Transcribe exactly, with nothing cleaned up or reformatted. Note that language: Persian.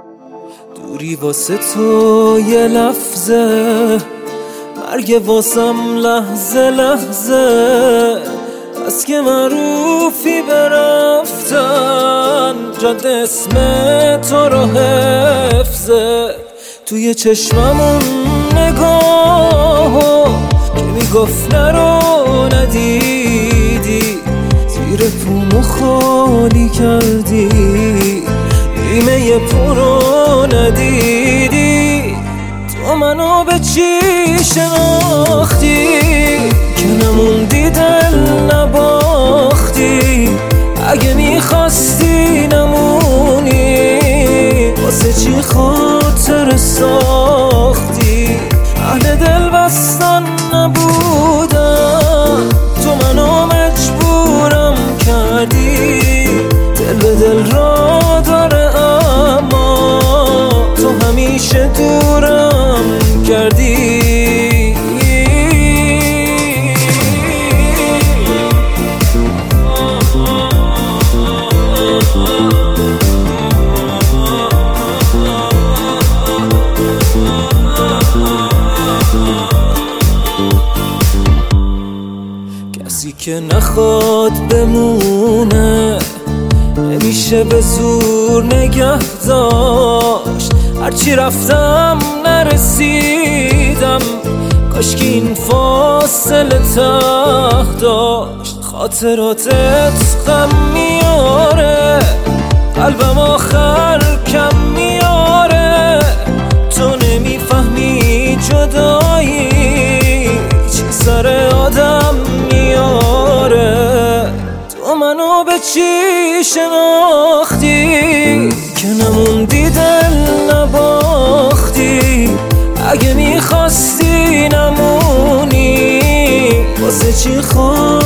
دوری واسه تو یه لحظه، مرگ واسم لحظه لحظه. بس که معروفی برفتن، جد اسم تو رو حفظه. توی چشممون نگاه که میگفت نرو ندیدی، زیر پومو خالی کردی، نیمه پرو ندیدی. تو منو به چی شناختی که نموندی دل نباختی؟ اگه میخواستی نمونی، واسه چی خاطر ساختی؟ اهل دل بستن نبودم، تو منو مجبورم کردی. دل به دل را داره اما تو همیشه دورم کردی. کسی که نخواد بمونه نمیشه به زور نگه داشت. هرچی رفتم نرسیدم، کاش که این فاصله ته داشت. خاطراتت غم میاره، قلبم آخر کم میاره. تو نمیفهمی جدایی چی سر آدم میاره. تو منو به چی شناختی که نموندی دل نباختی؟ اگه میخواستی نمونی، واسه چی خواهی